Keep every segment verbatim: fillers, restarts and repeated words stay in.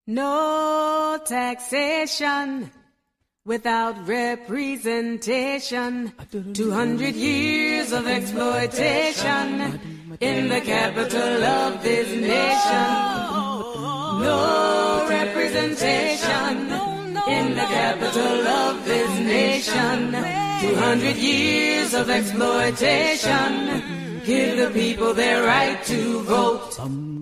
No taxation without representation. Two hundred years of exploitation in the capital of this nation. No representation in the capital of this nation. Two hundred years of exploitation. Give the people their right to vote.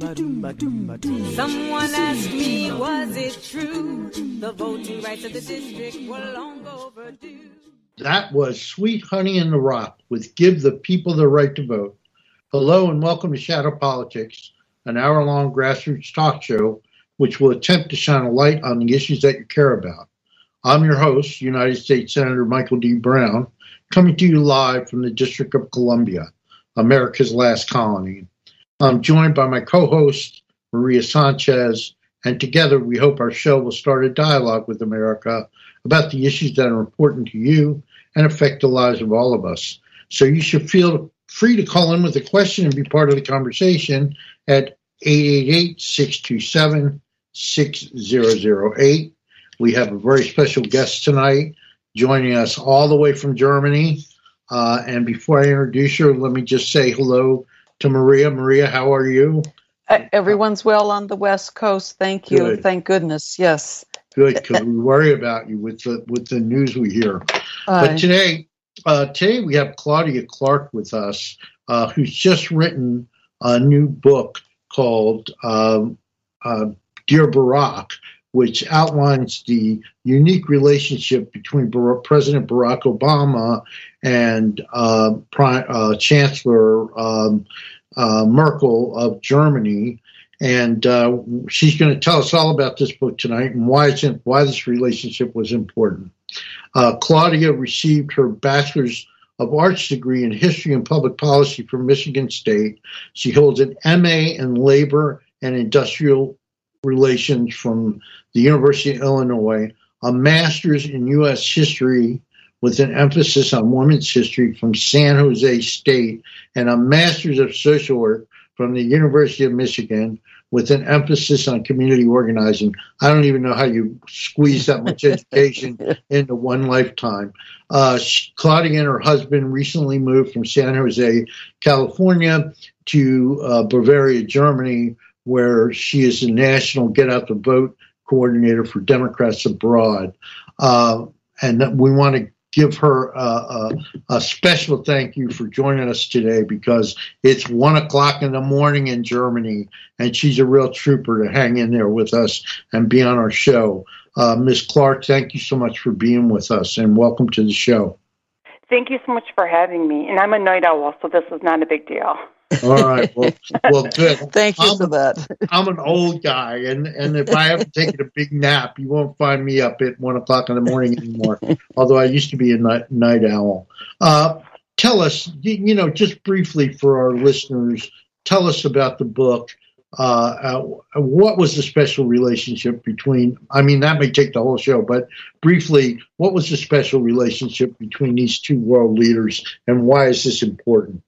Someone asked me, was it true? The voting rights of the district were long overdue. That was Sweet Honey in the Rock with Give the People the Right to Vote. Hello and welcome to Shadow Politics, an hour-long grassroots talk show which will attempt to shine a light on the issues that you care about. I'm your host, United States Senator Michael D. Brown, coming to you live from the District of Columbia, America's last colony. I'm joined by my co-host, Maria Sanchez, and together we hope our show will start a dialogue with America about the issues that are important to you and affect the lives of all of us. So you should feel free to call in with a question and be part of the conversation at eight eight eight, six two seven, six zero zero eight. We have a very special guest tonight joining us all the way from Germany. Uh, and before I introduce her, let me just say hello to Maria. Maria, how are you? Uh, everyone's well on the West Coast. Thank you. Good. Thank goodness. Yes. Good, because we worry about you with the with the news we hear. Uh, but today, uh, today we have Claudia Clark with us, uh, who's just written a new book called um, uh, Dear Barack, which outlines the unique relationship between Bar- President Barack Obama and uh, Pri- uh, Chancellor um, uh, Merkel of Germany. And uh, she's going to tell us all about this book tonight and why, it's in, why this relationship was important. Uh, Claudia received her Bachelor's of Arts degree in History and Public Policy from Michigan State. She holds an M A in Labor and Industrial Relations from the University of Illinois, a master's in U S history with an emphasis on women's history from San Jose State, and a master's of social work from the University of Michigan with an emphasis on community organizing. I don't even know how you squeeze that much education into one lifetime. Uh, Claudia and her husband recently moved from San Jose, California to uh, Bavaria, Germany, where she is the National Get Out the Vote coordinator for Democrats Abroad. Uh, and we want to give her uh, a, a special thank you for joining us today, because it's one o'clock in the morning in Germany, and she's a real trooper to hang in there with us and be on our show. Uh, Miz Clark, thank you so much for being with us, and welcome to the show. Thank you so much for having me. And I'm a night owl, so this is not a big deal. All right. Well, well, good. Thank you I'm, for that. I'm an old guy, and, and if I haven't taken a big nap, you won't find me up at one o'clock in the morning anymore, although I used to be a night, night owl. Uh, tell us, you, you know, just briefly for our listeners, tell us about the book. Uh, uh, what was the special relationship between, I mean, that may take the whole show, but briefly, what was the special relationship between these two world leaders, and why is this important?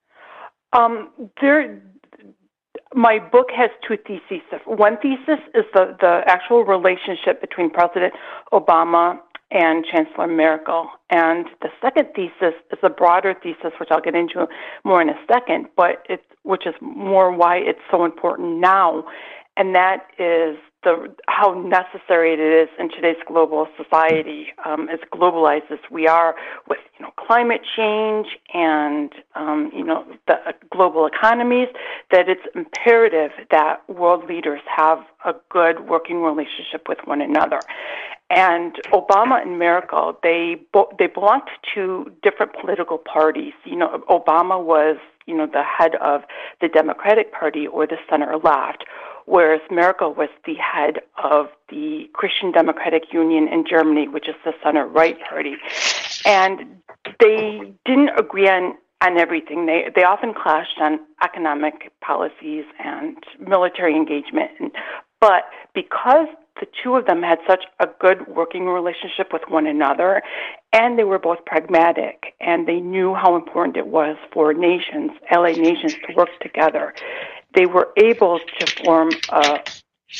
Um, there, my book has two theses. One thesis is the, the actual relationship between President Obama and Chancellor Merkel. And the second thesis is a broader thesis, which I'll get into more in a second, but it's, which is more why it's so important now. And that is the how necessary it is in today's global society, um, as globalized as we are, with you know climate change and um, you know the global economies, that it's imperative that world leaders have a good working relationship with one another. And Obama and Merkel, they bo- they belonged to different political parties. You know, Obama was you know the head of the Democratic Party, or the center left, whereas Merkel was the head of the Christian Democratic Union in Germany, which is the center-right party. And they didn't agree on, on everything. They they often clashed on economic policies and military engagement. But because the two of them had such a good working relationship with one another, and they were both pragmatic, and they knew how important it was for nations, allied nations, to work together, they were able to form a,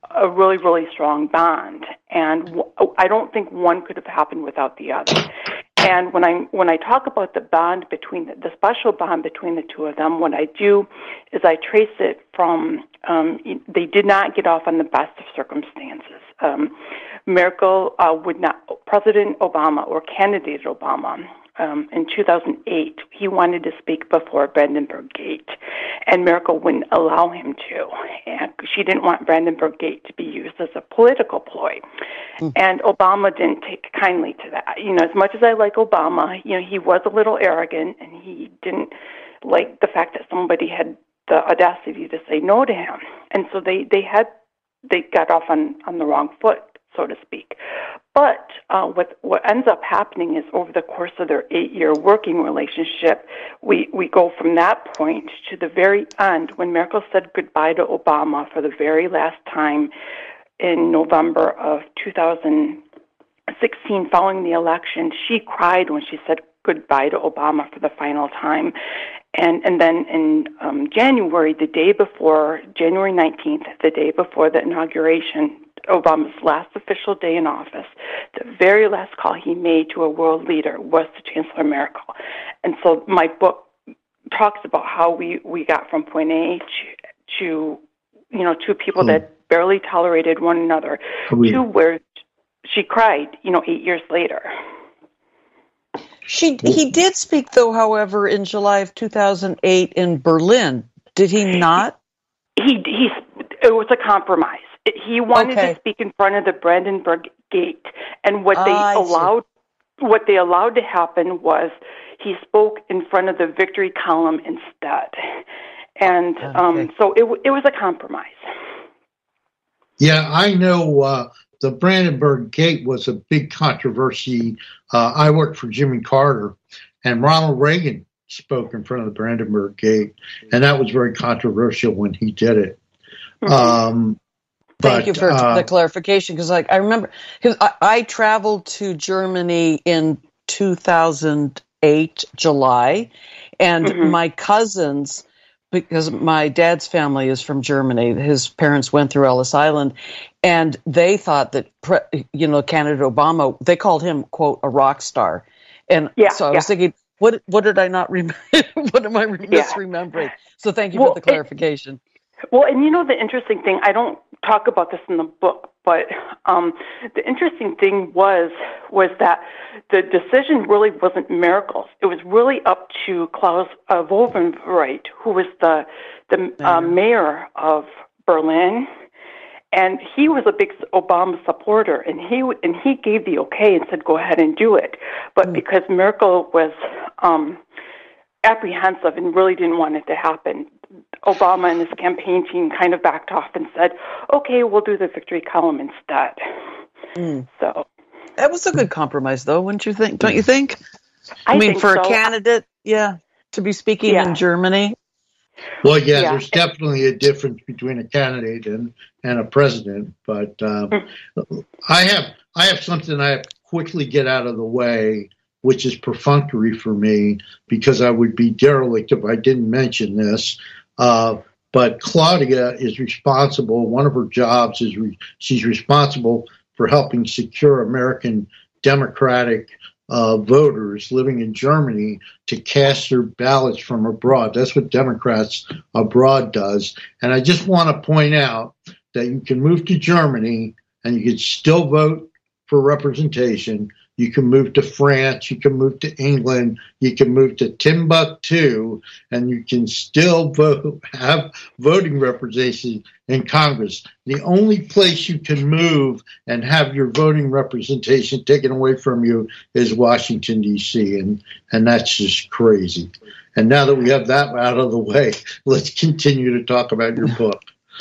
a really, really strong bond. And w- I don't think one could have happened without the other. And when I when I talk about the bond between the, the special bond between the two of them, what I do is I trace it from um, they did not get off on the best of circumstances. Um, Merkel uh, would not, President Obama or candidate Obama. Um, in two thousand eight, he wanted to speak before Brandenburg Gate, and Merkel wouldn't allow him to. And she didn't want Brandenburg Gate to be used as a political ploy. Mm. And Obama didn't take kindly to that. You know, as much as I like Obama, you know, he was a little arrogant, and he didn't like the fact that somebody had the audacity to say no to him. And so they, they had they got off on, on the wrong foot, so to speak. But uh, what what ends up happening is over the course of their eight-year working relationship, we, we go from that point to the very end when Merkel said goodbye to Obama for the very last time in November of two thousand sixteen following the election. She cried when she said goodbye to Obama for the final time. And and then in um, January, the day before, January nineteenth, the day before the inauguration, Obama's last official day in office, the very last call he made to a world leader was to Chancellor Merkel. And so my book talks about how we, we got from point A to, to you know, two people oh. that barely tolerated one another oh, yeah. to where she cried, you know, eight years later. She He did speak, though, however, in July of two thousand eight in Berlin. Did he not? He, he It was a compromise. He wanted okay. to speak in front of the Brandenburg Gate, and what they I allowed, see. what they allowed to happen was he spoke in front of the Victory Column instead, and okay. um, so it it was a compromise. Yeah, I know uh, the Brandenburg Gate was a big controversy. Uh, I worked for Jimmy Carter, and Ronald Reagan spoke in front of the Brandenburg Gate, and that was very controversial when he did it. Mm-hmm. Um, Thank but, you for uh, the clarification, because like I remember, because I, I traveled to Germany in two thousand eight July, and mm-hmm. my cousins, because my dad's family is from Germany, his parents went through Ellis Island, and they thought that you know candidate Obama, they called him quote a rock star, and yeah, so I yeah. was thinking, what what did I not remember? What am I misremembering? Yeah. So thank you well, for the clarification. It, Well, and you know the interesting thing, I don't talk about this in the book, but um, the interesting thing was was that the decision really wasn't Merkel's. It was really up to Klaus uh, Wowereit, who was the the uh, mayor of Berlin, and he was a big Obama supporter, and he and he gave the okay and said go ahead and do it. But mm. because Merkel was um, apprehensive and really didn't want it to happen, Obama and his campaign team kind of backed off and said, okay, we'll do the Victory Column instead. Mm. So that was a good compromise, though, wouldn't you think? Don't you think? I, I mean, think for so. a candidate, yeah, to be speaking yeah. in Germany. Well, yeah, yeah, there's definitely a difference between a candidate and, and a president. But uh, mm. I have I have something I have to quickly get out of the way, which is perfunctory for me, because I would be derelict if I didn't mention this. Uh, but Claudia is responsible. One of her jobs is re- she's responsible for helping secure American Democratic uh, voters living in Germany to cast their ballots from abroad. That's what Democrats abroad does. And I just want to point out that you can move to Germany and you can still vote for representation. You can move to France, you can move to England, you can move to Timbuktu, and you can still vote, have voting representation in Congress. The only place you can move and have your voting representation taken away from you is Washington, D C, and, and that's just crazy. And now that we have that out of the way, let's continue to talk about your book.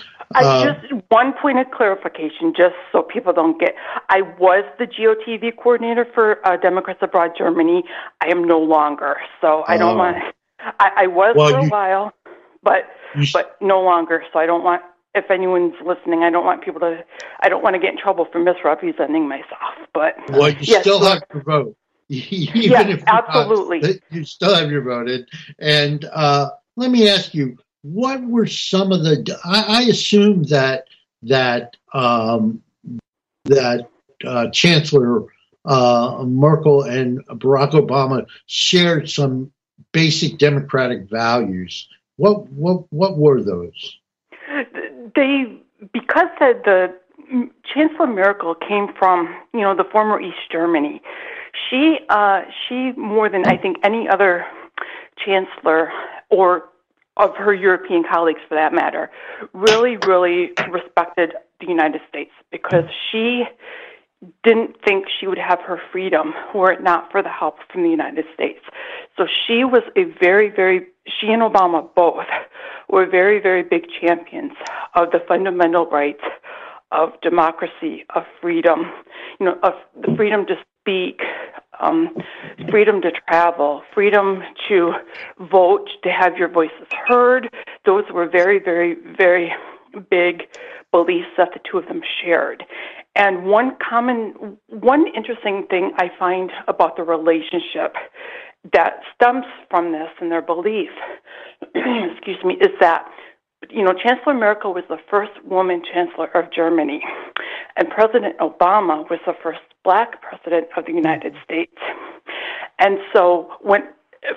Uh, just one point of clarification, just so people don't get. I was the G O T V coordinator for uh, Democrats Abroad Germany. I am no longer, so I don't uh, want. I, I was well, for a you, while, but you, but no longer. So I don't want. If anyone's listening, I don't want people to. I don't want to get in trouble for misrepresenting myself. But well, you yes, still so, have to vote. Even yes, if absolutely. Not, you still have your vote. And uh, let me ask you. What were some of the? I, I assume that that um, that uh, Chancellor uh, Merkel and Barack Obama shared some basic democratic values. What what what were those? They because the, the Chancellor Merkel came from you know the former East Germany. She uh, she more than I think any other chancellor or of her European colleagues for that matter, really, really respected the United States because she didn't think she would have her freedom were it not for the help from the United States. So she was a very, very, she and Obama both were very, very big champions of the fundamental rights of democracy, of freedom, you know, of the freedom to speak, um, freedom to travel, freedom to vote, to have your voices heard. Those were very, very, very big beliefs that the two of them shared. And one common, one interesting thing I find about the relationship that stems from this and their belief, excuse me, is that, you know, Chancellor Merkel was the first woman chancellor of Germany, and President Obama was the first black president of the United States. And so when,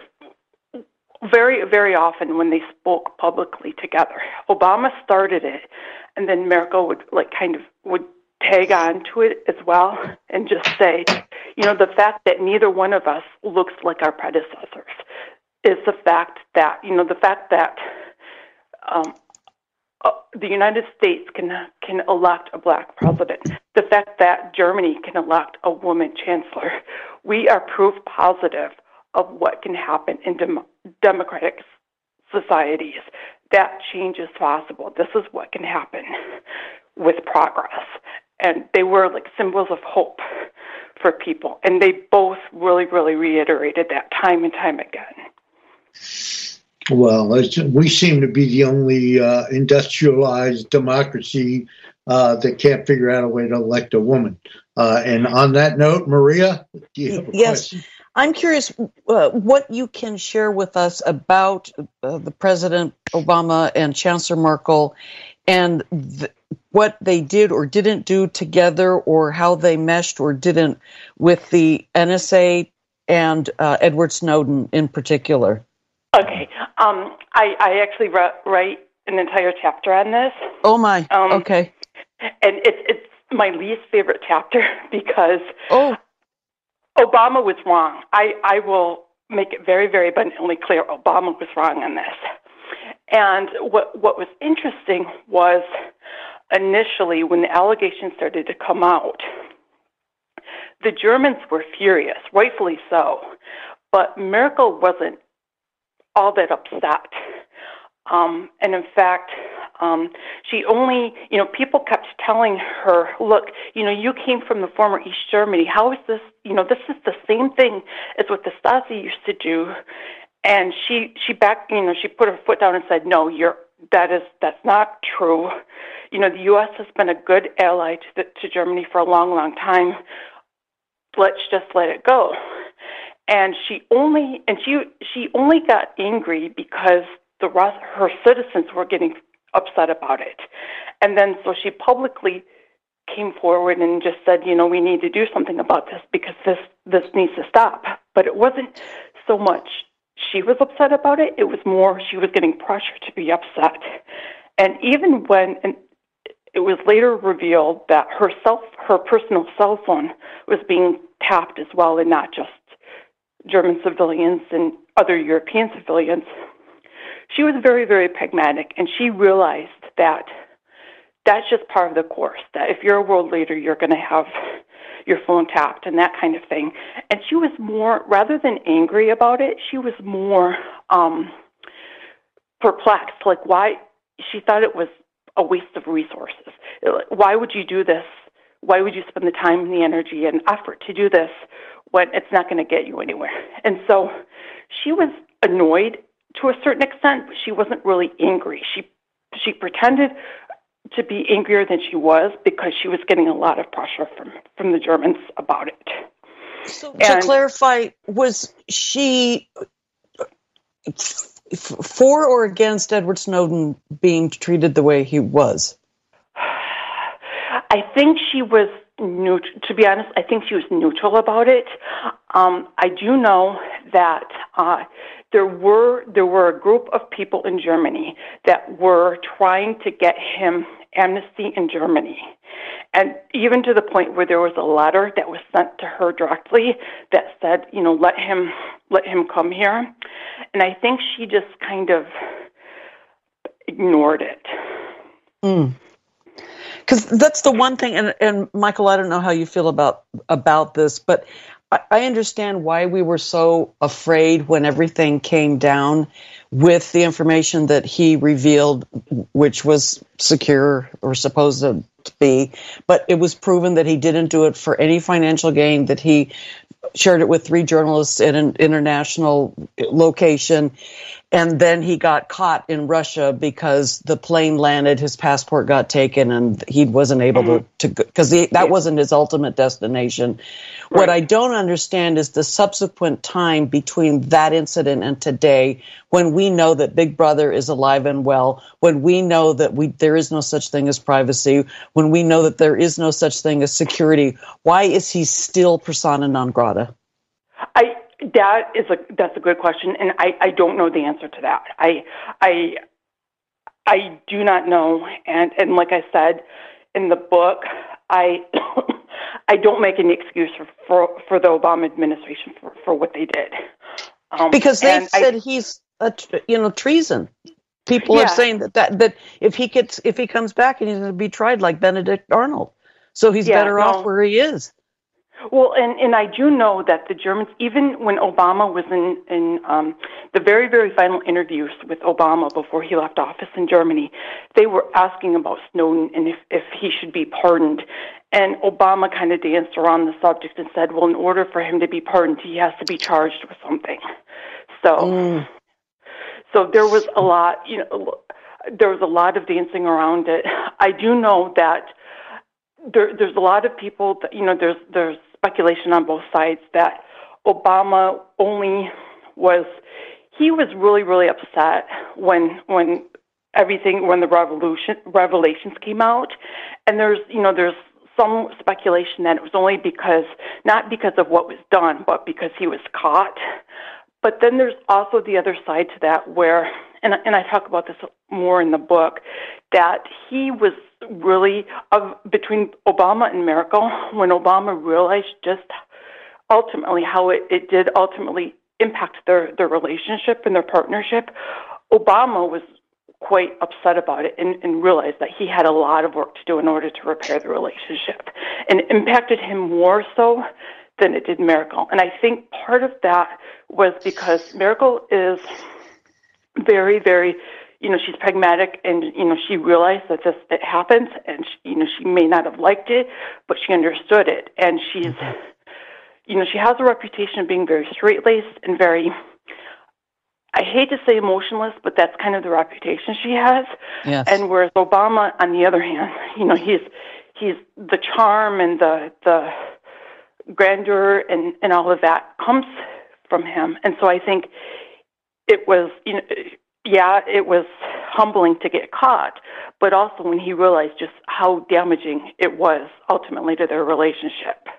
very, very often when they spoke publicly together, Obama started it, and then Merkel would, like, kind of, would tag on to it as well and just say, you know, the fact that neither one of us looks like our predecessors is the fact that, you know, the fact that um, uh, the United States can can elect a black president, the fact that Germany can elect a woman chancellor, we are proof positive of what can happen in dem- democratic societies. That change is possible. This is what can happen with progress. And they were like symbols of hope for people. And they both really, really reiterated that time and time again. Well, we seem to be the only uh, industrialized democracy uh, that can't figure out a way to elect a woman. Uh, and on that note, Maria, do you have a yes. question? I'm curious uh, what you can share with us about uh, the President Obama and Chancellor Merkel and th- what they did or didn't do together, or how they meshed or didn't with the N S A and uh, Edward Snowden in particular. Okay. Um, I, I actually re- write an entire chapter on this. Oh, my. Um, okay. And it's it's my least favorite chapter because oh. Obama was wrong. I, I will make it very, very abundantly clear Obama was wrong on this. And what what was interesting was initially when the allegations started to come out, the Germans were furious, rightfully so, but Merkel wasn't all that upset. Um, and in fact, um, she only, you know, people kept telling her, look, you know, you came from the former East Germany. How is this, you know, this is the same thing as what the Stasi used to do. And she, she back, you know, she put her foot down and said, no, you're, that is, that's not true. You know, the U S has been a good ally to, the, to Germany for a long, long time. Let's just let it go. And she only, and she, she only got angry because the rest, her citizens were getting upset about it. And then so she publicly came forward and just said, you know, we need to do something about this because this, this needs to stop. But it wasn't so much she was upset about it, it was more she was getting pressure to be upset. And even when and it was later revealed that her self, her personal cell phone was being tapped as well, and not just German civilians and other European civilians, she was very, very pragmatic, and she realized that that's just part of the course, that if you're a world leader, you're going to have your phone tapped and that kind of thing. And she was more, rather than angry about it, she was more um, perplexed. Like, why? She thought it was a waste of resources. Why would you do this? Why would you spend the time and the energy and effort to do this when it's not going to get you anywhere? And so she was annoyed to a certain extent, but she wasn't really angry. She she pretended to be angrier than she was because she was getting a lot of pressure from, from the Germans about it. So and, to clarify, was she f- for or against Edward Snowden being treated the way he was? I think she was neutral. To be honest, I think she was neutral about it. Um, I do know that uh, there were there were a group of people in Germany that were trying to get him amnesty in Germany, and even to the point where there was a letter that was sent to her directly that said, you know, let him let him come here, and I think she just kind of ignored it. Mm. Because that's the one thing, and, and Michael, I don't know how you feel about about this, but I, I understand why we were so afraid when everything came down with the information that he revealed, which was secure or supposed to be, but it was proven that he didn't do it for any financial gain, that he shared it with three journalists in an international location. And then he got caught in Russia because the plane landed, his passport got taken, and he wasn't able mm-hmm. to, because that yeah. wasn't his ultimate destination. Right. What I don't understand is the subsequent time between that incident and today, when we know that Big Brother is alive and well, when we know that we there is no such thing as privacy, when we know that there is no such thing as security. Why is he still persona non grata? I. That is a that's a good question, and I, I don't know the answer to that. I I I do not know, and, and like I said in the book, I I don't make any excuse for, for, for the Obama administration for, for what they did. Um, because they said I, he's a, you know treason. People yeah. are saying that, that that if he gets if he comes back and he's going to be tried like Benedict Arnold, so he's yeah, better no. off where he is. Well, and, and I do know that the Germans, even when Obama was in, in um, the very, very final interviews with Obama before he left office in Germany, they were asking about Snowden and if, if he should be pardoned. And Obama kind of danced around the subject and said, well, in order for him to be pardoned, he has to be charged with something. So, mm. so there was a lot, you know, there was a lot of dancing around it. I do know that there, there's a lot of people that, you know, there's, there's, speculation on both sides that Obama only was he was really really upset when when everything when the revolution revelations came out, and there's you know there's some speculation that it was only because not because of what was done but because he was caught. But then there's also the other side to that where and and I talk about this more in the book, that he was really, of between Obama and Merkel, when Obama realized just ultimately how it, it did ultimately impact their, their relationship and their partnership, Obama was quite upset about it and, and realized that he had a lot of work to do in order to repair the relationship. And it impacted him more so than it did Merkel. And I think part of that was because Merkel is very, very, you know, she's pragmatic, and, you know, she realized that this, it happens, and, she, you know, she may not have liked it, but she understood it. And she's, you know, she has a reputation of being very straight-laced and very, I hate to say emotionless, but that's kind of the reputation she has. Yes. And whereas Obama, on the other hand, you know, he's, he's the charm and the, the grandeur and, and all of that comes from him. And so I think it was, you know, yeah, it was humbling to get caught, but also when he realized just how damaging it was ultimately to their relationship.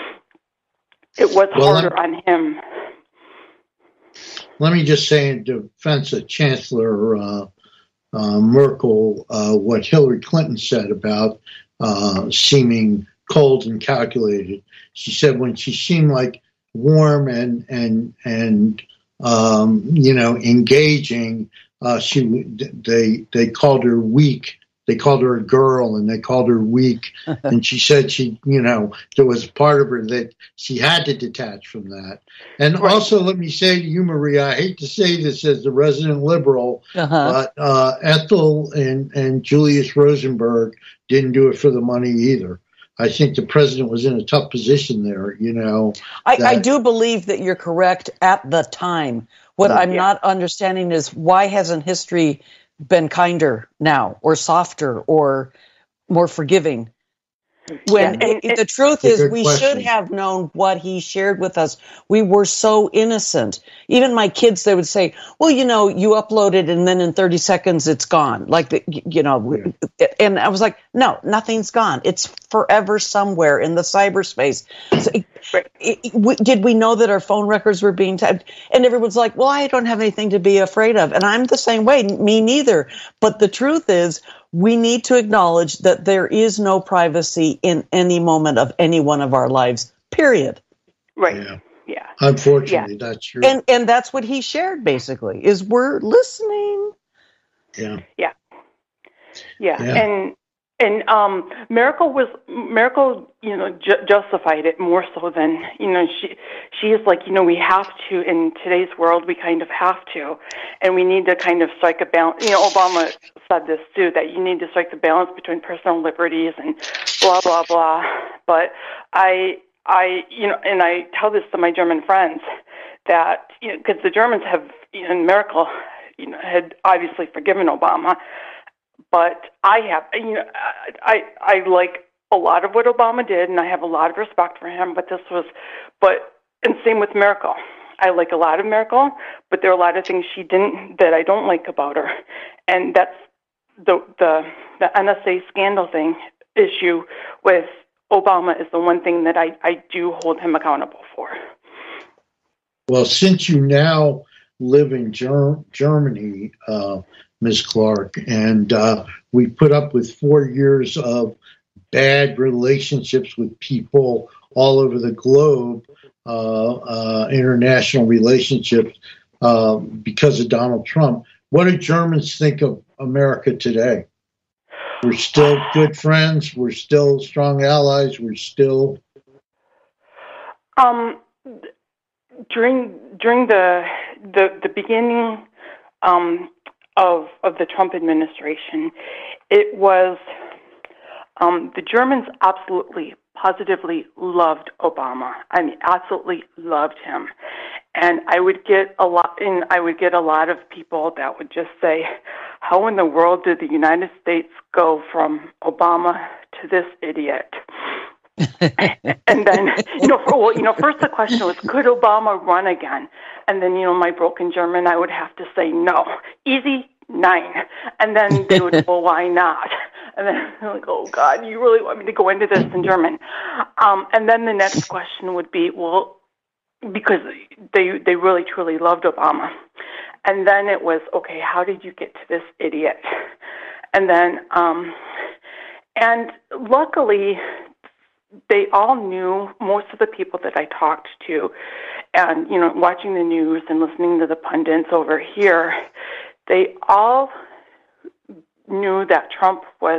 It was well, harder on him. Let me just say in defense of Chancellor uh, uh, Merkel, uh, what Hillary Clinton said about uh, seeming cold and calculated. She said when she seemed like warm and and and um, you know engaging, uh, she they they called her weak. They called her a girl, and they called her weak. And she said she, you know, there was part of her that she had to detach from that. And right. also, let me say to you, Maria, I hate to say this as the resident liberal, uh-huh. but uh, Ethel and, and Julius Rosenberg didn't do it for the money either. I think the president was in a tough position there, you know. I, I do believe that you're correct at the time. What yeah. I'm not understanding is why hasn't history been kinder now, or softer, or more forgiving? When Yeah, and- it, the truth It's a is, good we question. should have known what he shared with us. We were so innocent. Even my kids, they would say, well, you know, you upload it and then in thirty seconds it's gone. Like, the, you know, and I was like, no, nothing's gone. It's forever somewhere in the cyberspace. So it, Right. it, it, we, did we know that our phone records were being tapped? And everyone's like, well, I don't have anything to be afraid of. And I'm the same way. Me neither. But the truth is, we need to acknowledge that there is no privacy in any moment of any one of our lives, period. Right. Yeah. Yeah. Unfortunately, that's true. And and that's what he shared, basically, is we're listening. yeah. Yeah. Yeah. Yeah. And and um, Miracle was Miracle, you know, ju- justified it more so than, you know, she she is like, you know, we have to, in today's world, we kind of have to, and we need to kind of strike a balance. You know, Obama said this too, that you need to strike the balance between personal liberties and blah blah blah. But I I you know, and I tell this to my German friends that, you know, because the Germans have, you know, Miracle, you know, had obviously forgiven Obama. But I have, you know, I I like a lot of what Obama did, and I have a lot of respect for him. But this was, but and same with Miracle. I like a lot of Miracle, but there are a lot of things she didn't that I don't like about her, and that's the the the N S A scandal thing issue with Obama is the one thing that I I do hold him accountable for. Well, since you now live in Ger- Germany, uh, Miz Clark, and uh, we put up with four years of bad relationships with people all over the globe, uh, uh, international relationships, uh, because of Donald Trump. What do Germans think of America today? We're still good friends. We're still strong allies. We're still... Um, during during the the, the beginning um, of of the Trump administration, it was um, the Germans absolutely, positively loved Obama. I mean, absolutely loved him, and I would get a lot. And I would get a lot of people that would just say, "How in the world did the United States go from Obama to this idiot?" And then, you know, for, well, you know, first the question was, could Obama run again? And then, you know, my broken German, I would have to say no. Easy, nine. And then they would, well, why not? And then I'm like, oh, God, you really want me to go into this in German? Um, and then the next question would be, well, because they they really, truly loved Obama. And then it was, okay, how did you get to this idiot? And then, um, and luckily, they all knew, most of the people that I talked to, and, you know, watching the news and listening to the pundits over here, they all knew that Trump was,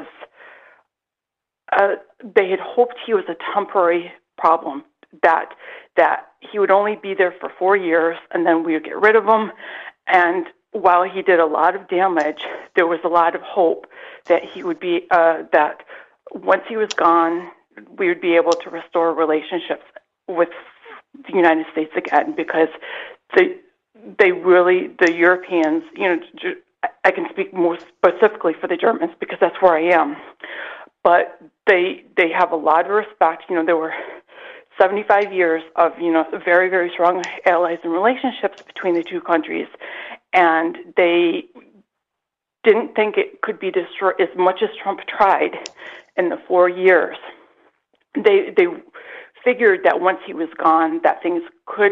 uh, they had hoped he was a temporary problem, that that he would only be there for four years and then we would get rid of him. And while he did a lot of damage, there was a lot of hope that he would be, uh, that once he was gone, we would be able to restore relationships with the United States again, because they they really, the Europeans, you know, I can speak more specifically for the Germans because that's where I am, but they they have a lot of respect. You know, there were seventy-five years of, you know, very, very strong allies and relationships between the two countries, and they didn't think it could be destroyed as much as Trump tried in the four years. They they figured that once he was gone, that things could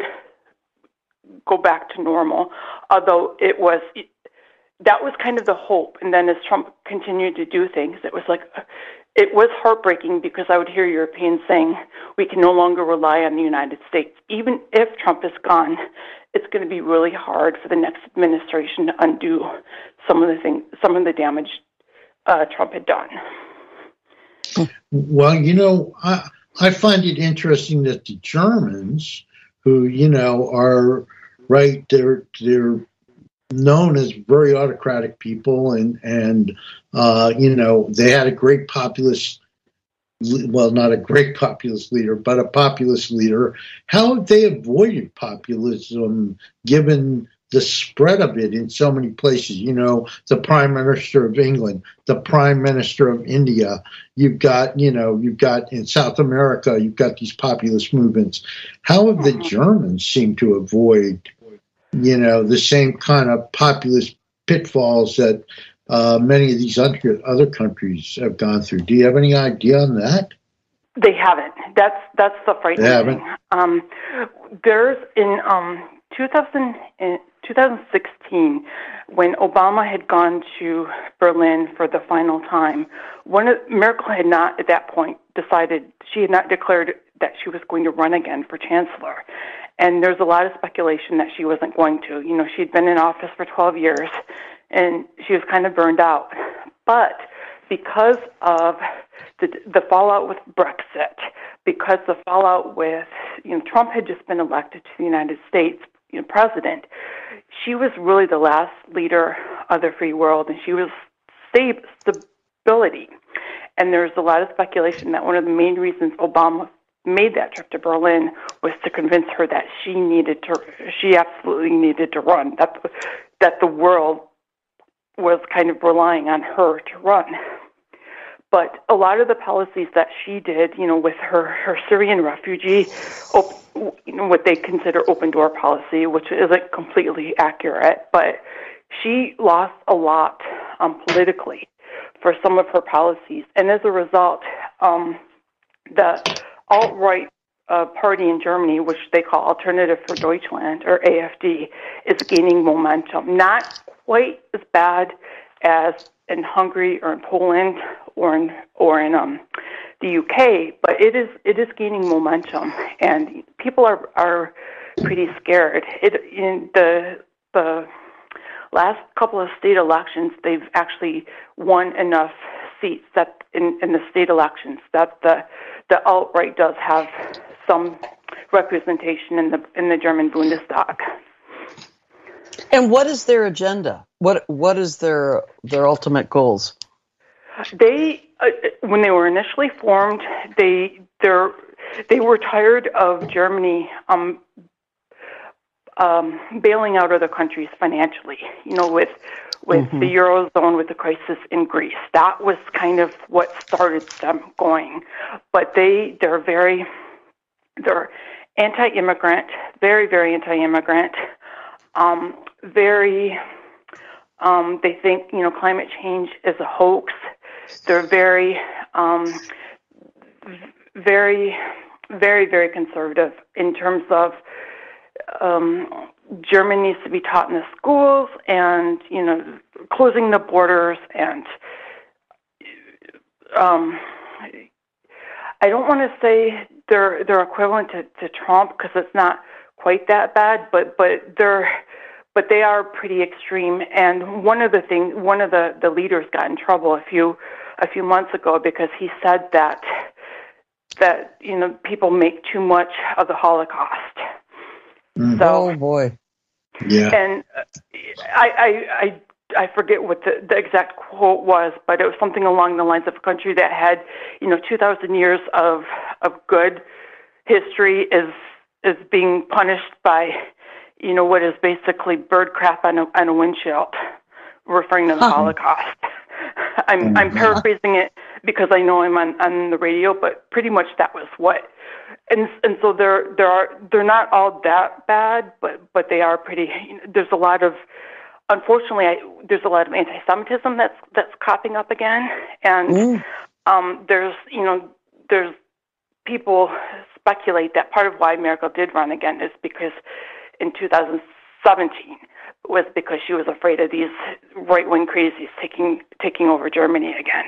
go back to normal. Although it was, that was kind of the hope. And then as Trump continued to do things, it was like, it was heartbreaking because I would hear Europeans saying, we can no longer rely on the United States. Even if Trump is gone, it's going to be really hard for the next administration to undo some of the things, some of the damage uh, Trump had done. Well, you know, I, I find it interesting that the Germans, who, you know, are, right, they're, they're known as very autocratic people, and, and uh, you know, they had a great populist, well, not a great populist leader, but a populist leader. How have they avoided populism given the spread of it in so many places. You know, the Prime Minister of England, the Prime Minister of India. You've got, you know, you've got in South America, you've got these populist movements. How have the Germans seemed to avoid, you know, the same kind of populist pitfalls that uh, many of these other, other countries have gone through? Do you have any idea on that? They haven't. That's that's the frightening they haven't. thing. Um, there's in um, two thousand, in twenty sixteen, when Obama had gone to Berlin for the final time, one of, Merkel had not at that point decided, she had not declared that she was going to run again for chancellor. And there's a lot of speculation that she wasn't going to. You know, she'd been in office for twelve years, and she was kind of burned out. But because of the, the fallout with Brexit, because the fallout with, you know, Trump had just been elected to the United States, you know, president, she was really the last leader of the free world, and she was stab- stability. And there's a lot of speculation that one of the main reasons Obama made that trip to Berlin was to convince her that she needed to, she absolutely needed to run, that the, that the world was kind of relying on her to run. But a lot of the policies that she did, you know, with her, her Syrian refugee, op, you know, what they consider open door policy, which isn't completely accurate, but she lost a lot um, politically for some of her policies. And as a result, um, the alt-right uh, party in Germany, which they call Alternative for Deutschland, or A F D, is gaining momentum. Not quite as bad as in Hungary or in Poland or in or in um, the U K, but it is it is gaining momentum, and people are are pretty scared. It in the the last couple of state elections, they've actually won enough seats that in, in the state elections that the the alt-right does have some representation in the in the German Bundestag. And what is their agenda? What what is their their ultimate goals? They, uh, when they were initially formed, they they they were tired of Germany um, um, bailing out other countries financially. You know, with with mm-hmm. the Eurozone, with the crisis in Greece, that was kind of what started them going. But they they're very they're anti-immigrant, very very anti-immigrant. Um, very, um, they think, you know, climate change is a hoax. They're very, um, very, very, very conservative in terms of um, German needs to be taught in the schools, and, you know, closing the borders, and um, I don't want to say they're they're equivalent to, to Trump, because it's not quite that bad, but but they're but they are pretty extreme. And one of the things, one of the, the leaders got in trouble a few a few months ago because he said that that you know people make too much of the Holocaust. Mm. So, oh boy, yeah. And I I I, I forget what the, the exact quote was, but it was something along the lines of a country that had you know two thousand years of of good history is. is being punished by, you know, what is basically bird crap on a, on a windshield, referring to the huh. Holocaust. I'm I'm paraphrasing it because I know I'm on, on the radio, but pretty much that was what. And and so there there are they're not all that bad, but but they are pretty. You know, there's a lot of, unfortunately, I, there's a lot of anti-Semitism that's that's cropping up again, and mm. um, there's you know there's people speculate that part of why Merkel did run again is because in two thousand seventeen was because she was afraid of these right-wing crazies taking taking over Germany again.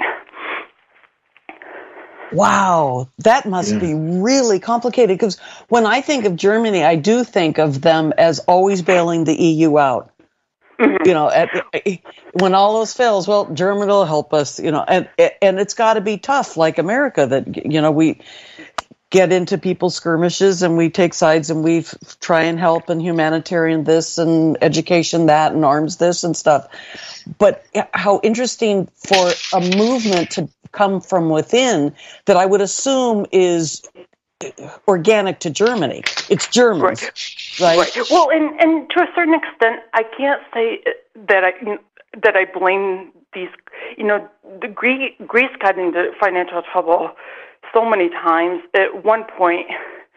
Wow, that must yeah. be really complicated, because when I think of Germany, I do think of them as always bailing the E U out. Mm-hmm. You know, at, when all else fails, well, Germany will help us, you know, and and it's got to be tough, like America, that, you know, we get into people's skirmishes and we take sides and we f- try and help, and humanitarian this and education that and arms this and stuff. But how interesting for a movement to come from within that I would assume is organic to Germany. It's Germans, right? right? right. Well, and, and to a certain extent, I can't say that I you know, that I blame these. You know, the Greece, Greece got into financial trouble so many times. At one point,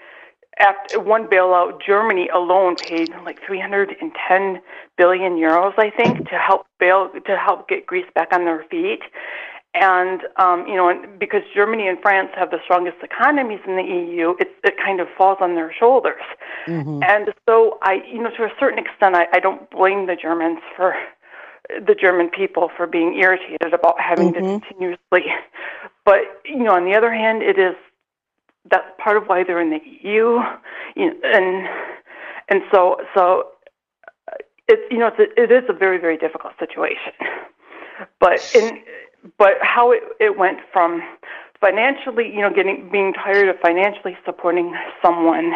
after one bailout, Germany alone paid like three hundred ten billion euros, I think, to help bail to help get Greece back on their feet. And, um, you know, because Germany and France have the strongest economies in the E U, it, it kind of falls on their shoulders. Mm-hmm. And so I, you know, to a certain extent, I, I don't blame the Germans for, the German people for being irritated about having mm-hmm. to continuously. But, you know, on the other hand, it is, that's part of why they're in the E U. You know, and, and so, so it, you know, it's a, it is a very, very difficult situation. But in, But how it, it went from financially, you know, getting being tired of financially supporting someone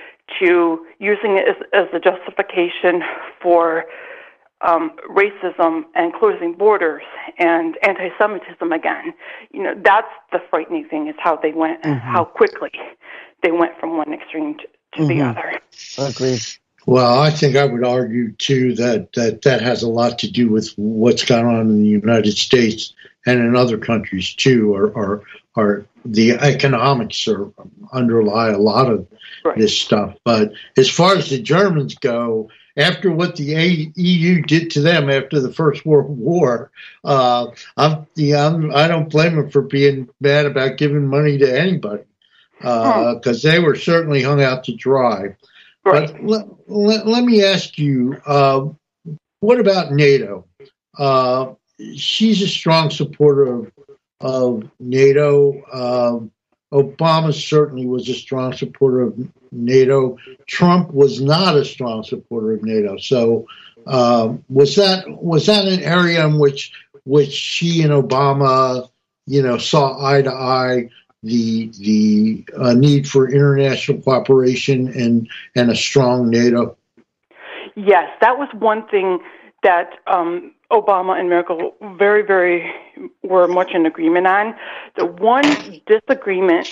to using it as, as a justification for um, racism and closing borders and anti-Semitism again. You know, that's the frightening thing is how they went, mm-hmm. how quickly they went from one extreme to, to mm-hmm. the other. Agreed. Well, I think I would argue, too, that, that that has a lot to do with what's gone on in the United States and in other countries, too, or, or, or the economics are, underlie a lot of right. this stuff. But as far as the Germans go, after what the E U did to them after the First World War, uh, I'm, yeah, I'm, I don't blame them for being mad about giving money to anybody because uh, hmm. they were certainly hung out to dry. Right. But let, let, let me ask you, uh, what about NATO? Uh, she's a strong supporter of, of NATO. Uh, Obama certainly was a strong supporter of NATO. Trump was not a strong supporter of NATO. So uh, was that was that an area in which which she and Obama, you know, saw eye to eye? the the uh, need for international cooperation and, and a strong NATO? Yes, that was one thing that um, Obama and Merkel very, very were much in agreement on. The one disagreement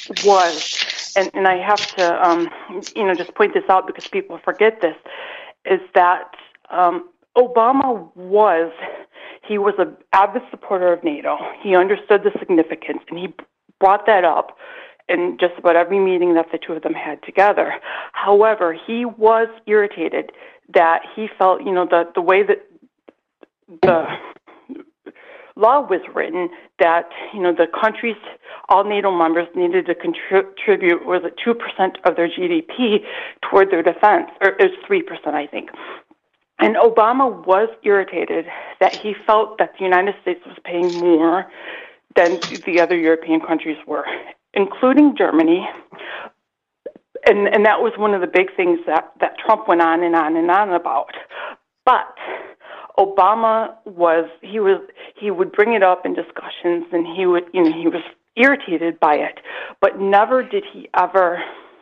was, and, and I have to, um, you know, just point this out because people forget this, is that um, Obama was, he was an avid supporter of NATO. He understood the significance, and he brought that up in just about every meeting that the two of them had together. However, he was irritated that he felt, you know, the, the way that the law was written, that, you know, the countries, all NATO members needed to contribute, was it two percent of their G D P toward their defense, or it was three percent, I think. And Obama was irritated that he felt that the United States was paying more than the other European countries were, including Germany. And and that was one of the big things that, that Trump went on and on and on about. But Obama was, he was, he would bring it up in discussions and he would, you know, he was irritated by it, but never did he ever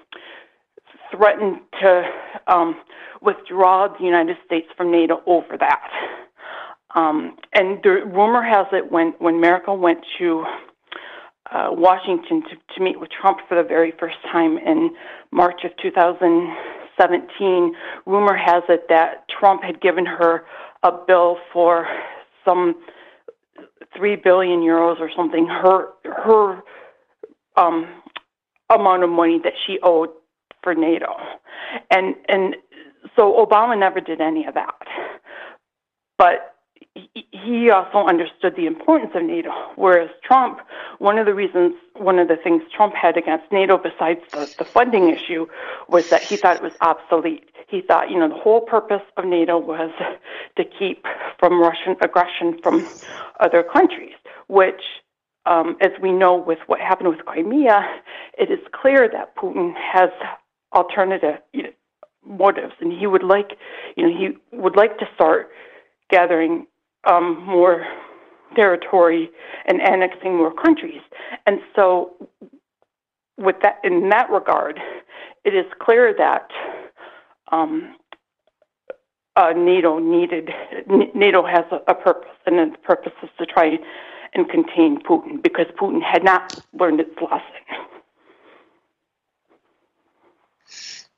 threaten to um, withdraw the United States from NATO over that. Um, and the rumor has it when, when Merkel went to uh, Washington to, to meet with Trump for the very first time in March of two thousand seventeen, rumor has it that Trump had given her a bill for some three billion euros or something, her her um, amount of money that she owed for NATO. And, and so Obama never did any of that. But he also understood the importance of NATO, whereas Trump, one of the reasons, one of the things Trump had against NATO, besides the, the funding issue, was that he thought it was obsolete. He thought, you know, the whole purpose of NATO was to keep from Russian aggression from other countries, which, um, as we know with what happened with Crimea, it is clear that Putin has alternative you know, motives, and he would like, you know, he would like to start gathering um, more territory and annexing more countries. And so with that, in that regard, it is clear that um, uh, NATO needed, NATO has a, a purpose, and the purpose is to try and and contain Putin, because Putin had not learned its lesson.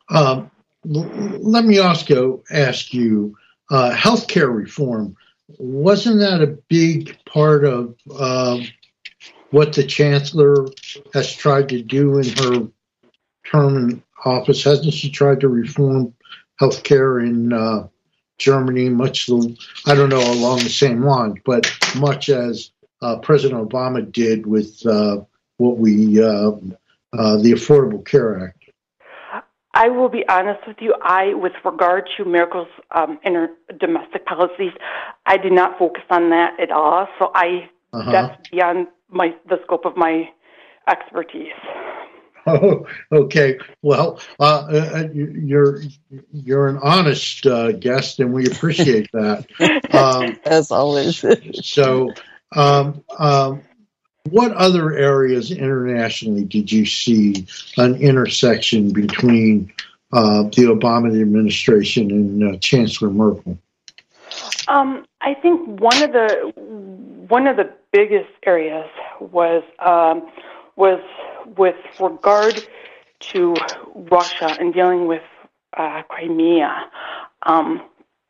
Um, l- let me also ask you, uh, healthcare reform, wasn't that a big part of uh, what the chancellor has tried to do in her term in office? Hasn't she tried to reform healthcare in uh, Germany, much, the, I don't know, along the same lines, but much as uh, President Obama did with uh, what we, uh, uh, the Affordable Care Act? I will be honest with you. I, with regard to Miracle's um, inter domestic policies, I did not focus on that at all. So I uh-huh. that's beyond my the scope of my expertise. Oh, okay. Well, uh, uh, you're you're an honest uh, guest, and we appreciate that. Um, As always. so, um, um, what other areas internationally did you see an intersection between uh, the Obama administration and uh, Chancellor Merkel? Um, I think one of the one of the biggest areas was um, was with regard to Russia and dealing with uh, Crimea. Um,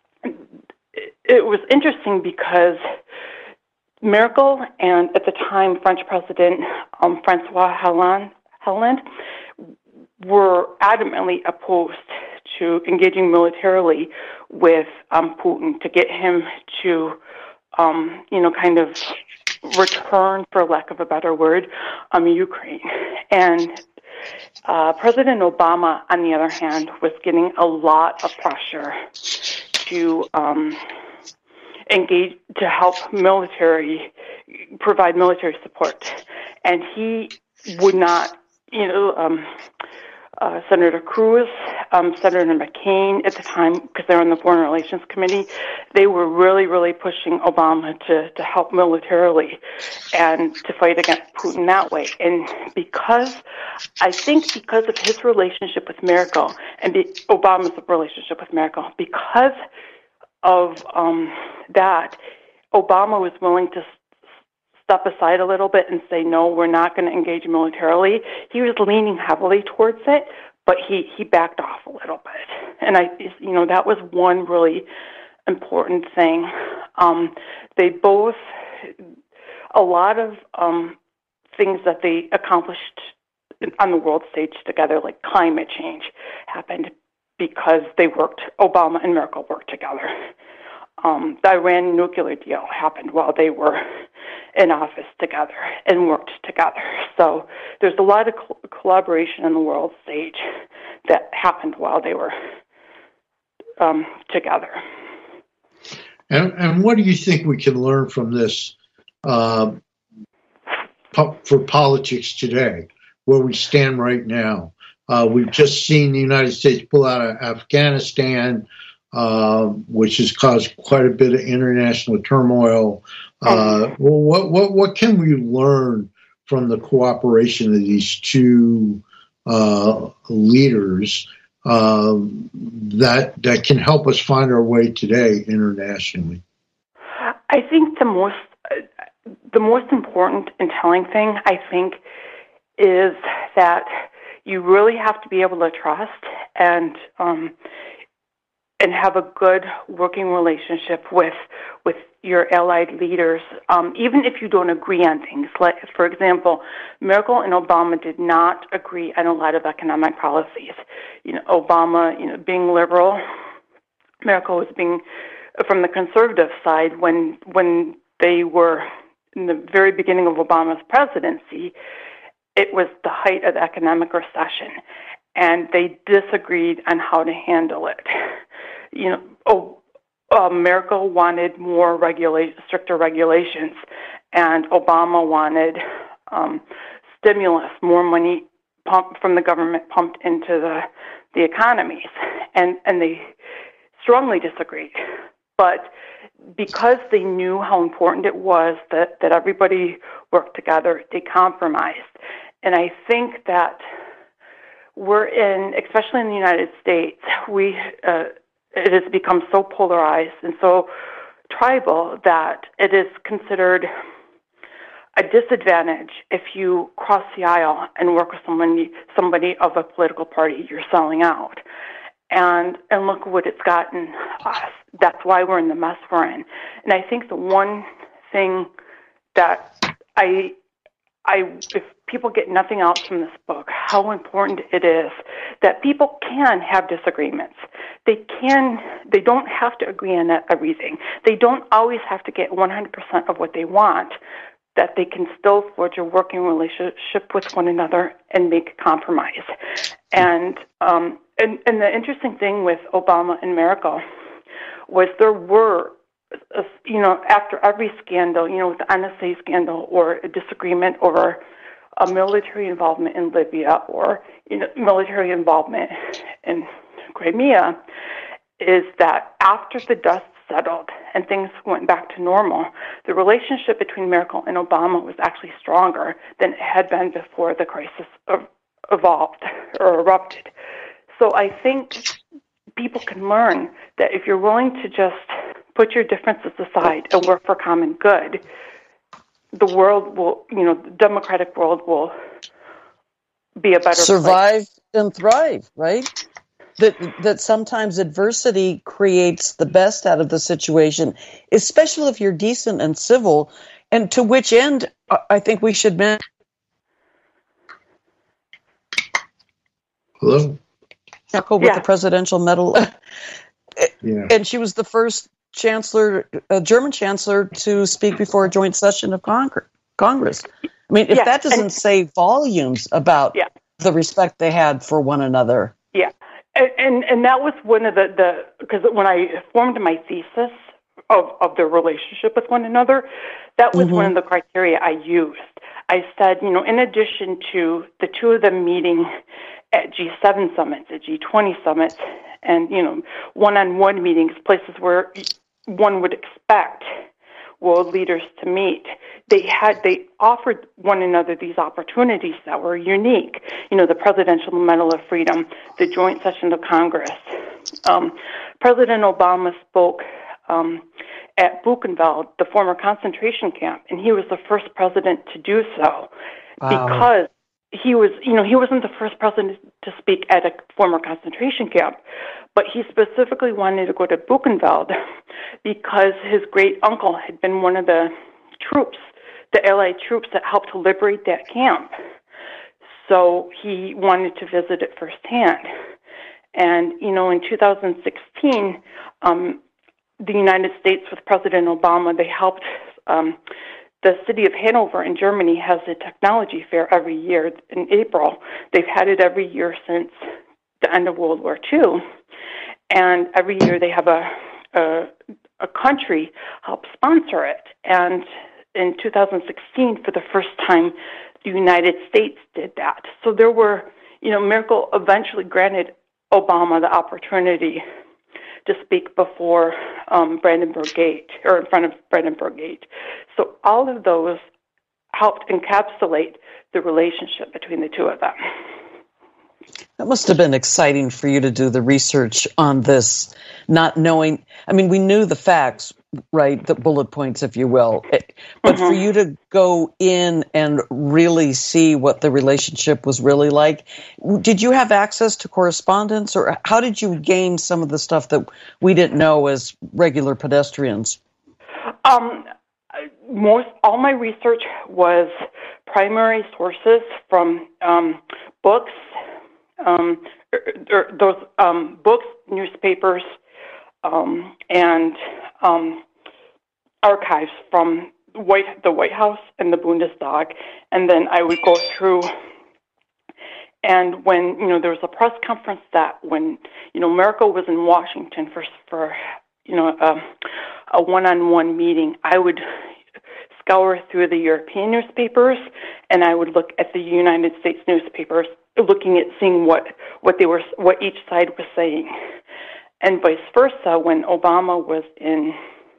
it, it was interesting because Merkel and, at the time, French President um, Francois Hollande were adamantly opposed to engaging militarily with um, Putin to get him to, um, you know, kind of return, for lack of a better word, um, Ukraine. And uh, President Obama, on the other hand, was getting a lot of pressure to um, engage, to help military, provide military support. And he would not, you know, um, uh, Senator Cruz, um, Senator McCain at the time, because they were on the Foreign Relations Committee, they were really, really pushing Obama to, to help militarily and to fight against Putin that way. And because, I think because of his relationship with Merkel and the, Obama's relationship with Merkel, because of um, that, Obama was willing to step aside a little bit and say, no, we're not going to engage militarily. He was leaning heavily towards it, but he, he backed off a little bit. And I, you know, that was one really important thing. Um, they both, a lot of um, things that they accomplished on the world stage together, like climate change, happened because they worked, Obama and Merkel worked together. Um, the Iran nuclear deal happened while they were in office together and worked together. So there's a lot of co- collaboration on the world stage that happened while they were um, together. And, and what do you think we can learn from this uh, po- for politics today, where we stand right now? Uh, we've just seen the United States pull out of Afghanistan, uh, which has caused quite a bit of international turmoil. Uh, well, what what what can we learn from the cooperation of these two uh, leaders uh, that that can help us find our way today internationally? I think the most uh, the most important and telling thing, I think, is that you really have to be able to trust and um, and have a good working relationship with with your allied leaders, um, even if you don't agree on things. Like, for example, Merkel and Obama did not agree on a lot of economic policies. You know, Obama, you know, being liberal, Merkel was being from the conservative side. When when they were in the very beginning of Obama's presidency, it was the height of the economic recession, and they disagreed on how to handle it. You know, oh, uh, Merkel wanted more regula- stricter regulations, and Obama wanted um, stimulus, more money pumped from the government pumped into the the economies, and and they strongly disagreed. But because they knew how important it was that, that everybody worked together, they compromised. And I think that we're in, especially in the United States, we uh, it has become so polarized and so tribal that it is considered, a disadvantage if you cross the aisle and work with somebody, somebody of a political party you're selling out. And and look what it's gotten us. That's why we're in the mess we're in. And I think the one thing that I, I if people get nothing else from this book, how important it is that people can have disagreements. They can. They don't have to agree on everything. They don't always have to get one hundred percent of what they want. That they can still forge a working relationship with one another and make a compromise. And um, and, and the interesting thing with Obama and Merkel was there were, uh, you know, after every scandal, you know, with the N S A scandal or a disagreement over a military involvement in Libya or, you know, military involvement in Crimea, is that after the dust settled and things went back to normal, the relationship between Merkel and Obama was actually stronger than it had been before the crisis evolved or erupted. So I think people can learn that if you're willing to just put your differences aside and work for common good, the world will, you know, the democratic world will be a better survive place. And thrive, right? That that sometimes adversity creates the best out of the situation, especially if you're decent and civil, and to which end I think we should mention. Hello? With yeah. the Presidential Medal. Yeah. And she was the first chancellor, uh, German chancellor, to speak before a joint session of Cong- Congress. I mean, if yeah. that doesn't and, say volumes about yeah. the respect they had for one another. Yeah. And, and and that was one of the, the because when I formed my thesis of, of their relationship with one another, that was mm-hmm. one of the criteria I used. I said, you know, in addition to the two of them meeting at G seven summits, at G twenty summits, and, you know, one-on-one meetings, places where one would expect world leaders to meet, they had they offered one another these opportunities that were unique. You know, the Presidential Medal of Freedom, the joint session of Congress. Um, President Obama spoke um, at Buchenwald, the former concentration camp, and he was the first president to do so. Wow. Because he was, you know, he wasn't the first president to speak at a former concentration camp, but he specifically wanted to go to Buchenwald because his great uncle had been one of the troops, the Allied troops that helped to liberate that camp. So he wanted to visit it firsthand. And, you know, in two thousand sixteen, um, the United States with President Obama, they helped um, the city of Hanover in Germany has a technology fair every year in April. They've had it every year since the end of World War Two. And every year they have a, a, a country help sponsor it. And in two thousand sixteen, for the first time, the United States did that. So there were, you know, Merkel eventually granted Obama the opportunity to speak before um, Brandenburg Gate, or in front of Brandenburg Gate. So all of those helped encapsulate the relationship between the two of them. That must have been exciting for you to do the research on this, not knowing, I mean, we knew the facts, right, the bullet points, if you will, but mm-hmm. for you to go in and really see what the relationship was really like, did you have access to correspondence, or how did you gain some of the stuff that we didn't know as regular pedestrians? Um, most, all my research was primary sources from um, books, um, or, or those um, books, newspapers, um, and um, archives from White, the White House and the Bundestag, and then I would go through. And when, you know, there was a press conference that when, you know, Merkel was in Washington for, for you know, a, a one-on-one meeting, I would scour through the European newspapers, and I would look at the United States newspapers, looking at seeing what, what they were, what each side was saying. And vice versa, when Obama was in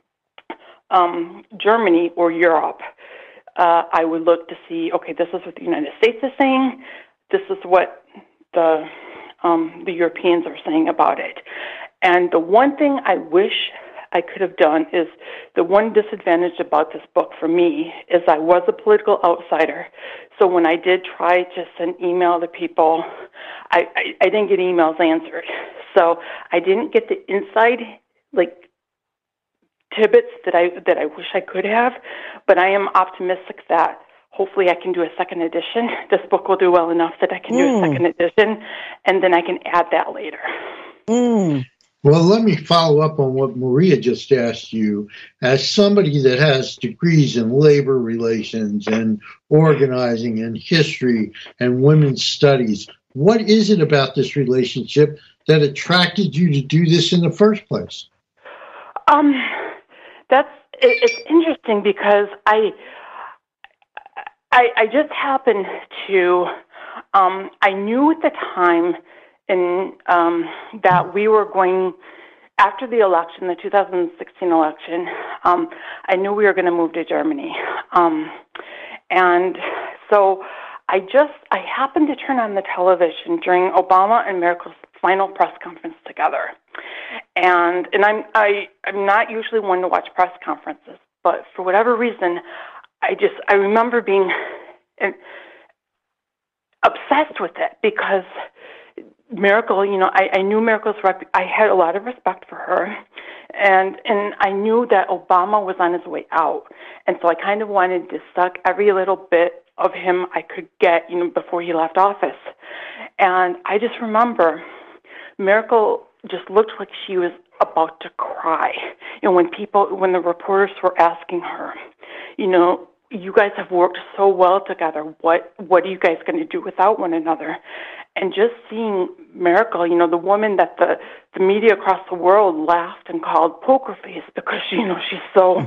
um, Germany or Europe, uh, I would look to see, okay, this is what the United States is saying, this is what the um, the Europeans are saying about it. And the one thing I wish I could have done is the one disadvantage about this book for me is I was a political outsider. So when I did try to send email to people, I, I, I didn't get emails answered. So I didn't get the inside, like, tidbits that I that I wish I could have. But I am optimistic that hopefully I can do a second edition. This book will do well enough that I can mm. do a second edition, and then I can add that later. Mm. Well, let me follow up on what Maria just asked you. As somebody that has degrees in labor relations and organizing and history and women's studies, what is it about this relationship that attracted you to do this in the first place? Um, that's it, it's interesting because I, I, I just happened to, um, I knew at the time in um, that we were going, after the election, the two thousand sixteen election, um, I knew we were going to move to Germany. Um, and so I just, I happened to turn on the television during Obama and Merkel's final press conference together. And and I'm I, I'm not usually one to watch press conferences, but for whatever reason, I just, I remember being obsessed with it because Merkel, you know, I, I knew Merkel's rep- I had a lot of respect for her, and and I knew that Obama was on his way out, and so I kind of wanted to suck every little bit of him I could get, you know, before he left office. And I just remember Merkel just looked like she was about to cry. You know, when people, when the reporters were asking her, you know, you guys have worked so well together. What what are you guys going to do without one another? And just seeing Merkel, you know, the woman that the, the media across the world laughed and called poker face because, you know, she's so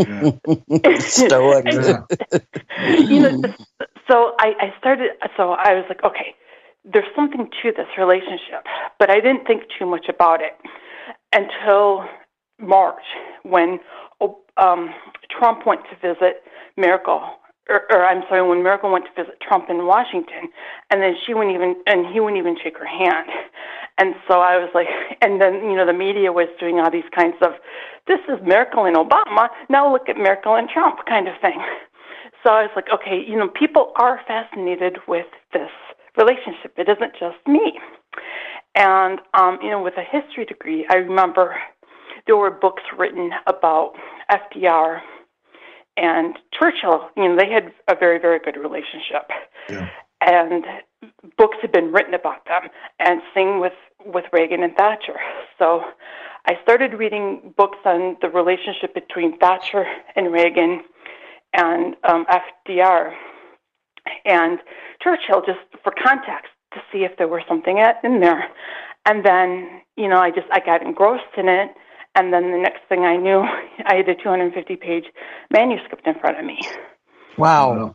stoic. You know, so I, I started, so I was like, okay, there's something to this relationship, but I didn't think too much about it until March when um, Trump went to visit Merkel. Or, or I'm sorry, when Merkel went to visit Trump in Washington, and then she wouldn't even, and he wouldn't even shake her hand. And so I was like, and then, you know, the media was doing all these kinds of, this is Merkel and Obama, now look at Merkel and Trump kind of thing. So I was like, okay, you know, people are fascinated with this relationship. It isn't just me. And, um, you know, with a history degree, I remember there were books written about F D R and Churchill. You know, they had a very, very good relationship. Yeah. And books had been written about them, and same with, with Reagan and Thatcher. So I started reading books on the relationship between Thatcher and Reagan and um, F D R and Churchill, just for context, to see if there was something in there. And then, you know, I just, I got engrossed in it. And then the next thing I knew, I had a two hundred fifty page manuscript in front of me. Wow.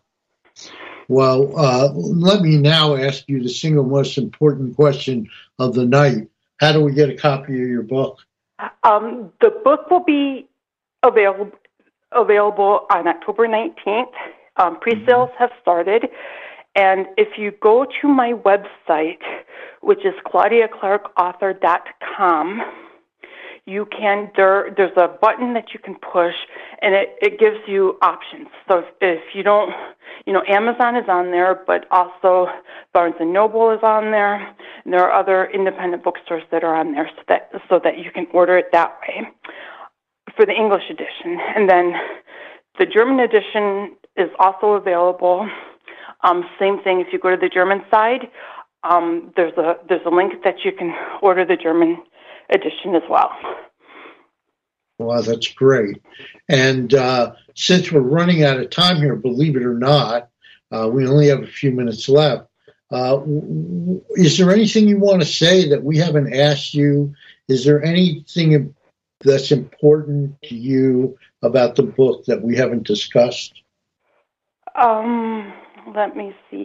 Well, uh, let me now ask you the single most important question of the night. How do we get a copy of your book? Um, the book will be available available on October nineteenth. Um, pre-sales mm-hmm. have started. And if you go to my website, which is claudia clark author dot com, you can, there, there's a button that you can push, and it, it gives you options. So if, if you don't, you know, Amazon is on there, but also Barnes and Noble is on there, and there are other independent bookstores that are on there, so that so that you can order it that way for the English edition. And then the German edition is also available. Um, same thing, if you go to the German side, um, there's a there's a link that you can order the German edition as well. Well, that's great. And uh, since we're running out of time here, believe it or not, uh, we only have a few minutes left. Uh, w- is there anything you want to say that we haven't asked you? Is there anything that's important to you about the book that we haven't discussed? Um, let me see.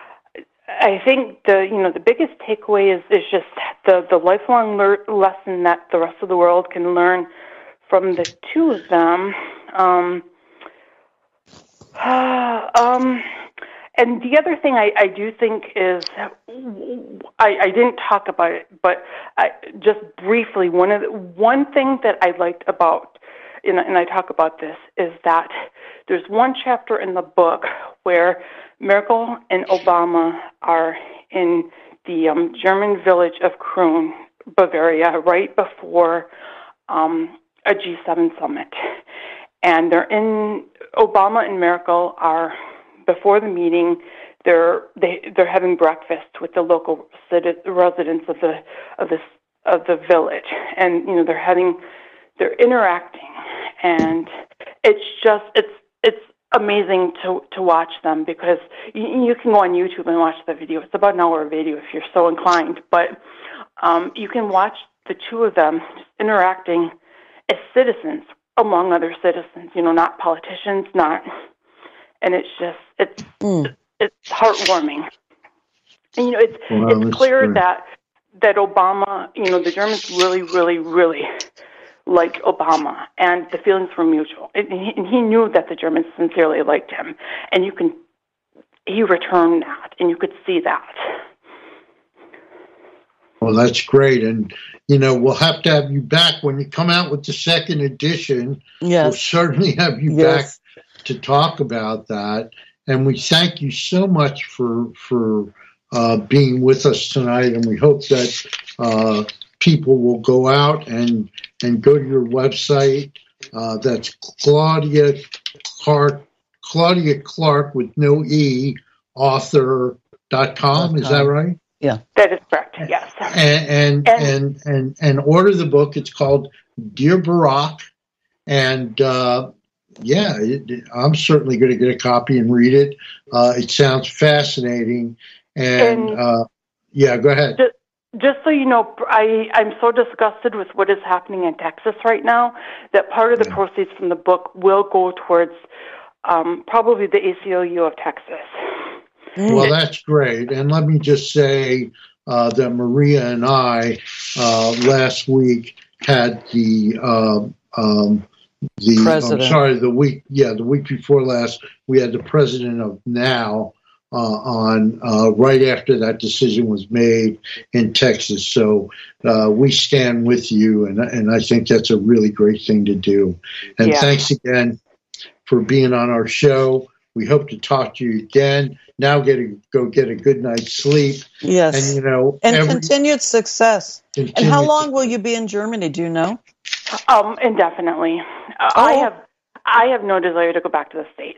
I think the you know the biggest takeaway is, is just the, the lifelong le- lesson that the rest of the world can learn from the two of them. Um, uh, um, and the other thing I, I do think is, I, I didn't talk about it, but I, just briefly, one of the, one thing that I liked about, and, and I talk about this, is that there's one chapter in the book where Merkel and Obama are in the um, German village of Krun, Bavaria, right before um, a G seven summit. And they're in, Obama and Merkel are, before the meeting, they're they, they're having breakfast with the local citi- residents of the of the of the village, and you know they're having they're interacting, and it's just it's it's amazing to to watch them, because you, you can go on YouTube and watch the video. It's about an hour video if you're so inclined, but um, you can watch the two of them just interacting as citizens among other citizens, you know, not politicians, not, and it's just, it's, mm. it's heartwarming. And, you know, it's, well, it's clear true. that, that Obama, you know, the Germans really, really, really liked Obama, and the feelings were mutual. And he, and he knew that the Germans sincerely liked him, and you can, he returned that, and you could see that. Well, that's great. And, you know, we'll have to have you back when you come out with the second edition. Yes. We'll certainly have you yes. back to talk about that. And we thank you so much for for uh, being with us tonight. And we hope that uh, people will go out and, and go to your website. Uh, that's Claudia Clark, Claudia Clark with no E, author dot com. Is that right? Yeah, that is correct. Yes, and and and and, and order the book. It's called Dear Barack, and uh, yeah, it, I'm certainly going to get a copy and read it. Uh, it sounds fascinating, and, and uh, yeah, go ahead. Just, just so you know, I I'm so disgusted with what is happening in Texas right now that part of the yeah. proceeds from the book will go towards um, probably the A C L U of Texas. Well, that's great. And let me just say uh, that Maria and I uh, last week had the uh, um, the president. I'm sorry, the week yeah the week before last we had the president of Now uh, on uh, right after that decision was made in Texas. So uh, we stand with you, and and I think that's a really great thing to do. And yeah. thanks again for being on our show. We hope to talk to you again. Now get a, go get a good night's sleep. Yes. And, you know, and every, continued success. Continued and how long will you be in Germany? Do you know? Um, indefinitely. Uh, oh. I have I have no desire to go back to the States.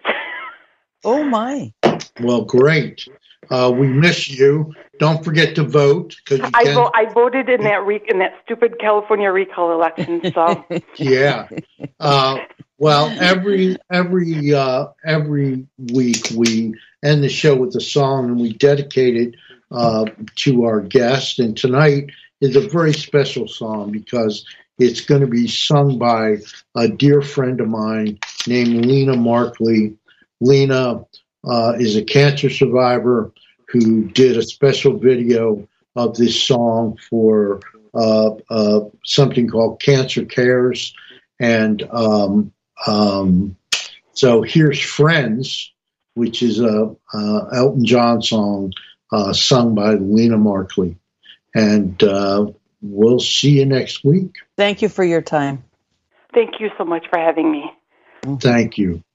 Oh, my. Well, great. Uh, we miss you. Don't forget to vote. Cause you I, can... vo- I voted in that re- in that stupid California recall election. So yeah. Uh, well, every every uh, every week we end the show with a song, and we dedicate it uh, to our guest. And tonight is a very special song because it's going to be sung by a dear friend of mine named Lena Markley. Lena uh, is a cancer survivor who did a special video of this song for uh, uh, something called Cancer Cares. And um, um, so here's Friends, which is a, a Elton John song uh, sung by Lena Markley. And uh, we'll see you next week. Thank you for your time. Thank you so much for having me. Thank you.